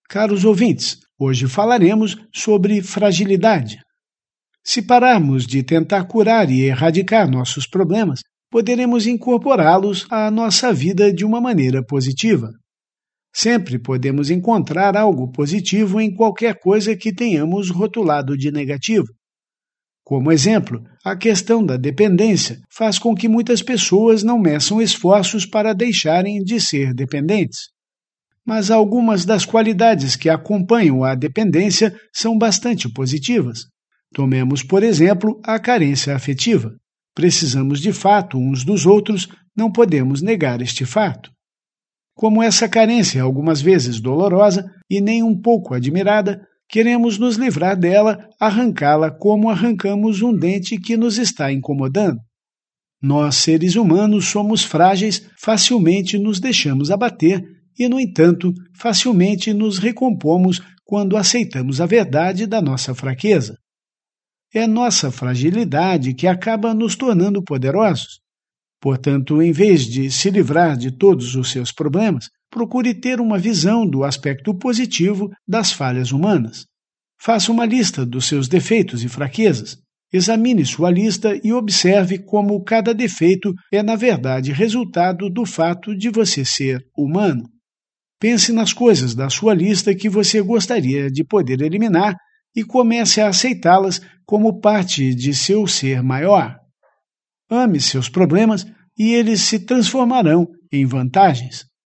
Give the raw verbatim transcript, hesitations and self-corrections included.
Caros ouvintes, hoje falaremos sobre fragilidade. Se pararmos de tentar curar e erradicar nossos problemas, poderemos incorporá-los à nossa vida de uma maneira positiva. Sempre podemos encontrar algo positivo em qualquer coisa que tenhamos rotulado de negativo. Como exemplo, a questão da dependência faz com que muitas pessoas não meçam esforços para deixarem de ser dependentes. Mas algumas das qualidades que acompanham a dependência são bastante positivas. Tomemos, por exemplo, a carência afetiva. Precisamos de fato uns dos outros, não podemos negar este fato. Como essa carência é algumas vezes dolorosa e nem um pouco admirada, queremos nos livrar dela, arrancá-la como arrancamos um dente que nos está incomodando. Nós, seres humanos, somos frágeis, facilmente nos deixamos abater e, no entanto, facilmente nos recompomos quando aceitamos a verdade da nossa fraqueza. É nossa fragilidade que acaba nos tornando poderosos. Portanto, em vez de se livrar de todos os seus problemas, procure ter uma visão do aspecto positivo das falhas humanas. Faça uma lista dos seus defeitos e fraquezas. Examine sua lista e observe como cada defeito é, na verdade, resultado do fato de você ser humano. Pense nas coisas da sua lista que você gostaria de poder eliminar e comece a aceitá-las como parte de seu ser maior. Ame seus problemas e eles se transformarão em vantagens.